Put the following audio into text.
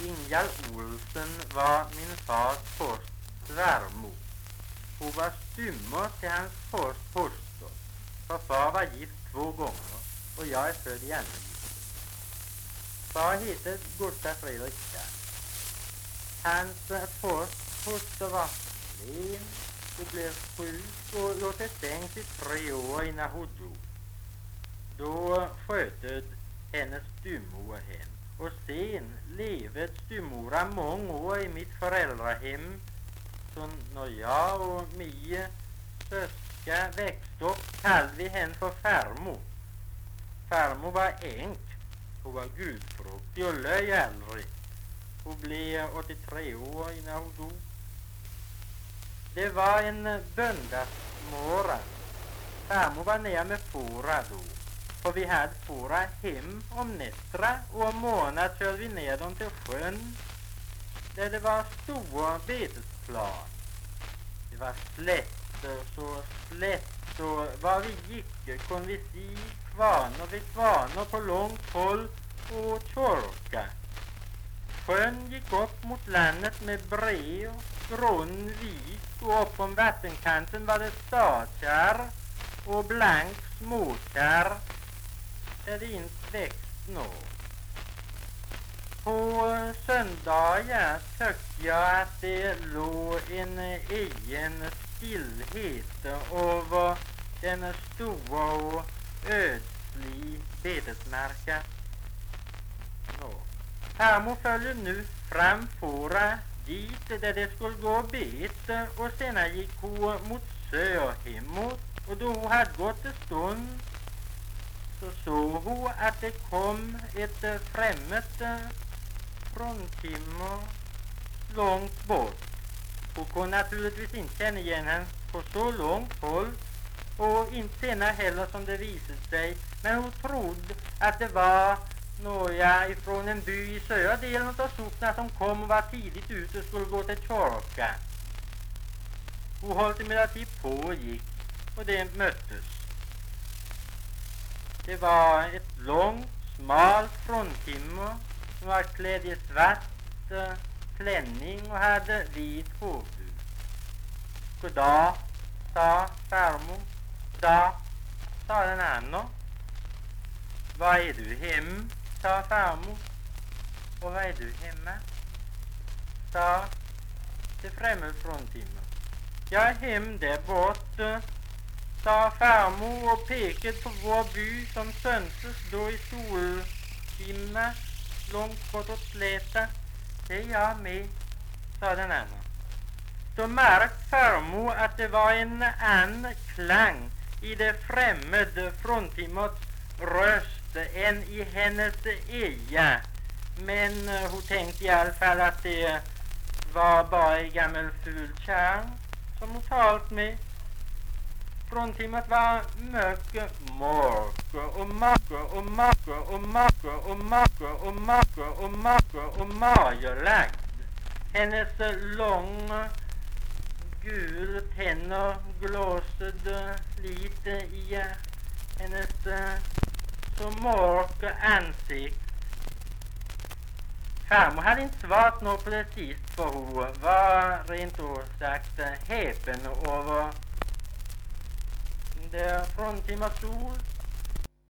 Ingjald Olsen var min fars först svärmor. Hon var stymmor till hans först hustru. För far var gift 2 gånger och jag är född i andra gift. Far heter Gustaf Fredrik Skär. Hans först hustru var len. Hon blev sjuk och låg till sängs i 3 år innan hon dog. Då sköted hennes stymmor hem. Och sen levde stymmora många år i mitt föräldrahem. Så när jag och min söska växte upp kallade vi henne för farmor. Farmor var änk. Hon var gudfruktig och löj aldrig. Hon blev 83 år innan hon dog. Det var en böndasmorgon. Farmor var nere med fåra då. För vi hade fåra hem om nätterna och om morgonen körde vi ner dem till sjön. Där det var stora betesplan. Det var slätt och var vi gick kunde vi se kvarnar vid kvarnar på långt håll och kyrka. Sjön gick upp mot landet med bred och grund vik och upp om vattenkanten var det stadskärr och blank småkärr där det inte växt något. På söndagar tyckte jag att det låg en egen stillhet över den stora och ödslig betesmarka. Farmor följde nu fram fåra dit där det skulle gå bete och sedan gick hon mot sör hemåt och då hon hade gått en stund så såg hon att det kom ett främmet fruntimmer långt bort. Hon kunde naturligtvis inte känna igen henne på så långt håll och inte senare heller som det visade sig, men hon trodde att det var några ifrån en by i södra delen av socknen som kom och var tidigt ute och skulle gå till kyrka. Hon höll emellertid på och gick och det möttes. Det var ett långt, smalt fruntimmer som var klädd i svart klänning och hade vit hårdhud. Goddag, sa farmor. Goddag, sa den andra. Var är du hem, sa farmor. Och var är du hemma, sa det främmande fruntimmer. Jag är hem där bort, sa farmor och pekade på vår by som söntes då i solskimma långt bort åt släta. Det är jag med, sa den andra. Då märkte farmor att det var en annan klang i det främmande fruntimmers röst än i hennes egen. Men hon tänkte i alla fall att det var bara en gammal ful kärn som hon talat med. Fruntimret var mycket mörker och mager och mager och mager och mager och mager och mager och magerlagd. Hennes långa gula tänder glåsade lite i hennes så mörka ansikte. Farmor hade inte svarat något på det sist för hon var rent och sagt häpen över det fruntimmer sol